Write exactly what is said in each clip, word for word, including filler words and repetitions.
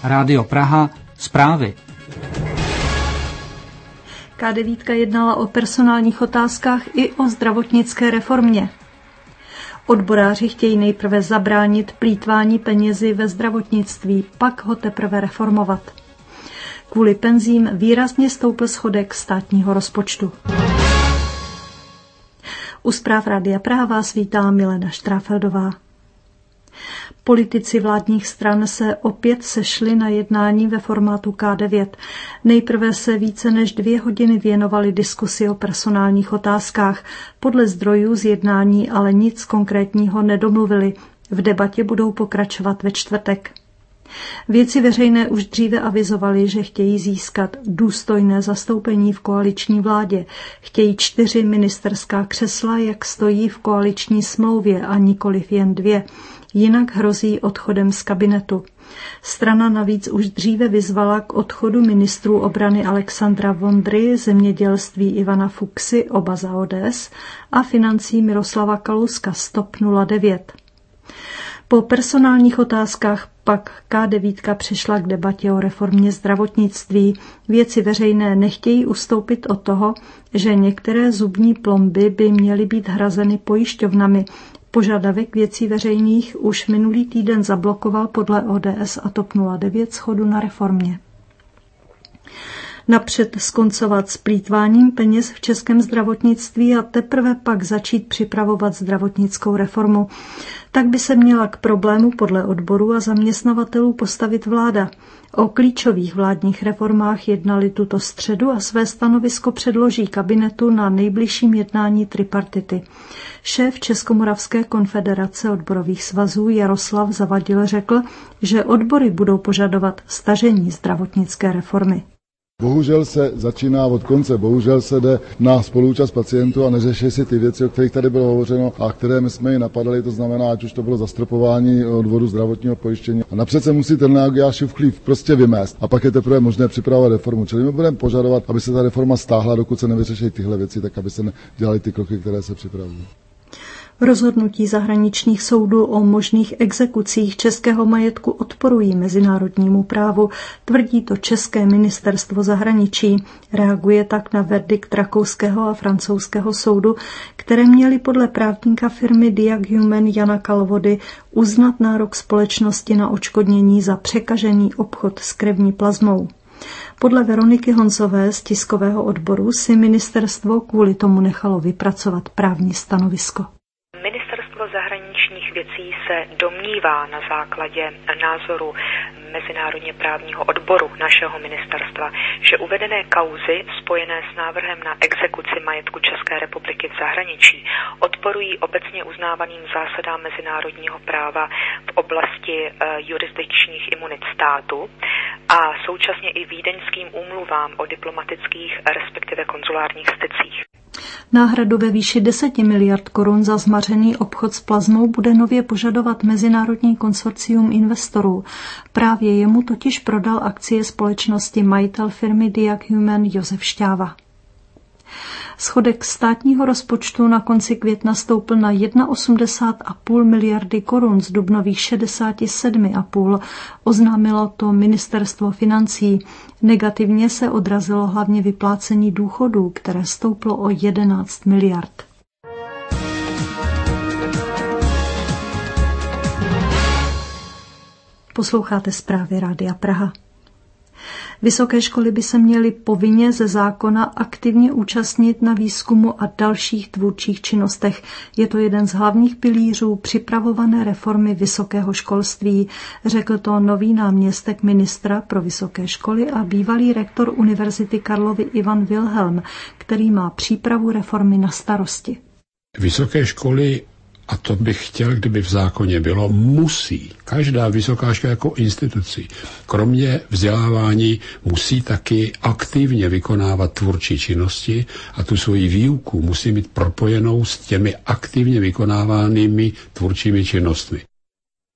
Rádio Praha, zprávy. ká devět jednala o personálních otázkách i o zdravotnické reformě. Odboráři chtějí nejprve zabránit plýtvání penězi ve zdravotnictví, pak ho teprve reformovat. Kvůli penzím výrazně stoupl schodek státního rozpočtu. U zpráv Rádia Praha vás vítá Milena Štráfeldová. Politici vládních stran se opět sešli na jednání ve formátu ká devět. Nejprve se více než dvě hodiny věnovali diskusi o personálních otázkách. Podle zdrojů z jednání ale nic konkrétního nedomluvili. V debatě budou pokračovat ve čtvrtek. Věci veřejné už dříve avizovali, že chtějí získat důstojné zastoupení v koaliční vládě. Chtějí čtyři ministerská křesla, jak stojí v koaliční smlouvě, a nikoliv jen dvě. Jinak hrozí odchodem z kabinetu. Strana navíc už dříve vyzvala k odchodu ministrů obrany Alexandra Vondry, zemědělství Ivana Fuksy, oba za ó dé es, a financí Miroslava Kalouska z TOP nula devět. Po personálních otázkách pak ká devět přešla k debatě o reformě zdravotnictví. Věci veřejné nechtějí ustoupit od toho, že některé zubní plomby by měly být hrazeny pojišťovnami. Požadavek Věcí veřejných už minulý týden zablokoval podle ó dé es a TOP nula devět shodu na reformě. Napřed skoncovat s plýtváním peněz v českém zdravotnictví a teprve pak začít připravovat zdravotnickou reformu. Tak by se měla k problému podle odborů a zaměstnavatelů postavit vláda. O klíčových vládních reformách jednali tuto středu a své stanovisko předloží kabinetu na nejbližším jednání tripartity. Šéf Českomoravské konfederace odborových svazů Jaroslav Zavadil řekl, že odbory budou požadovat stažení zdravotnické reformy. Bohužel se začíná od konce, bohužel se jde na spoluúčast pacientů a neřeší si ty věci, o kterých tady bylo hovořeno a které my jsme ji napadali, to znamená, ať už to bylo zastropování odvodu zdravotního pojištění. A napřed se musí ten Nágiášův chlív prostě vymést a pak je teprve možné připravovat reformu. Čili my budeme požadovat, aby se ta reforma stáhla, dokud se nevyřeší tyhle věci, tak aby se dělaly ty kroky, které se připravují. Rozhodnutí zahraničních soudů o možných exekucích českého majetku odporují mezinárodnímu právu, tvrdí to České ministerstvo zahraničí. Reaguje tak na verdikt rakouského a francouzského soudu, které měly podle právníka firmy Diag Human Jana Kalvody uznat nárok společnosti na odškodnění za překažený obchod s krevní plazmou. Podle Veroniky Honcové z tiskového odboru si ministerstvo kvůli tomu nechalo vypracovat právní stanovisko. Ministerstvo zahraničních věcí se domnívá na základě názoru mezinárodně právního odboru našeho ministerstva, že uvedené kauzy spojené s návrhem na exekuci majetku České republiky v zahraničí odporují obecně uznávaným zásadám mezinárodního práva v oblasti e, jurisdikčních imunit státu a současně i vídeňským úmluvám o diplomatických respektive konzulárních stycích. Náhradu ve výši deset miliard korun za zmařený obchod s plazmou bude nově požadovat Mezinárodní konsorcium investorů. Právě jemu totiž prodal akcie společnosti majitel firmy Diag Human Josef Šťáva. Schodek státního rozpočtu na konci května stoupl na osmdesát jedna celá pět miliardy korun z dubnových šedesát sedm celá pět. Oznámilo to ministerstvo financí. Negativně se odrazilo hlavně vyplácení důchodů, které stouplo o jedenáct miliard. Posloucháte zprávy Rádia Praha. Vysoké školy by se měly povinně ze zákona aktivně účastnit na výzkumu a dalších tvůrčích činnostech. Je to jeden z hlavních pilířů připravované reformy vysokého školství, řekl to nový náměstek ministra pro vysoké školy a bývalý rektor Univerzity Karlovy Ivan Wilhelm, který má přípravu reformy na starosti. Vysoké školy, a to bych chtěl, kdyby v zákoně bylo, musí. Každá vysoká škola jako instituci, kromě vzdělávání, musí taky aktivně vykonávat tvůrčí činnosti a tu svoji výuku musí mít propojenou s těmi aktivně vykonávanými tvůrčími činnostmi.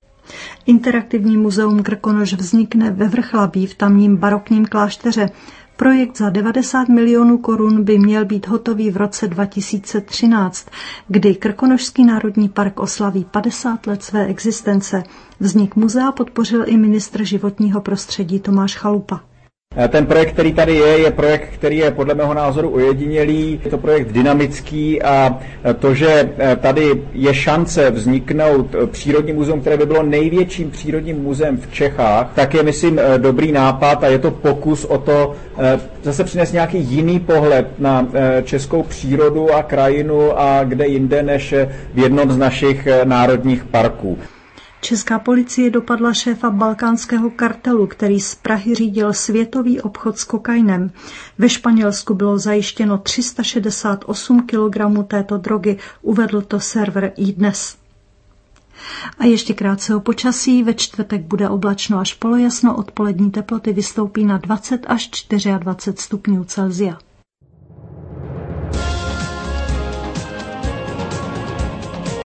Interaktivní muzeum Krkonoš vznikne ve Vrchlabí v tamním barokním klášteře. Projekt za devadesát milionů korun by měl být hotový v roce dva tisíce třináct, kdy Krkonošský národní park oslaví padesát let své existence. Vznik muzea podpořil i ministr životního prostředí Tomáš Chalupa. Ten projekt, který tady je, je projekt, který je podle mého názoru ojedinělý. Je to projekt dynamický a to, že tady je šance vzniknout přírodní muzeum, které by bylo největším přírodním muzeem v Čechách, tak je, myslím, dobrý nápad a je to pokus o to zase přinést nějaký jiný pohled na českou přírodu a krajinu a kde jinde než v jednom z našich národních parků. Česká policie dopadla šéfa balkánského kartelu, který z Prahy řídil světový obchod s kokainem. Ve Španělsku bylo zajištěno tři sta šedesát osm kilogramů této drogy, uvedl to server iDnes. A ještě krátce o počasí. Ve čtvrtek bude oblačno až polojasno, odpolední teploty vystoupí na dvacet až dvacet čtyři stupňů Celsia.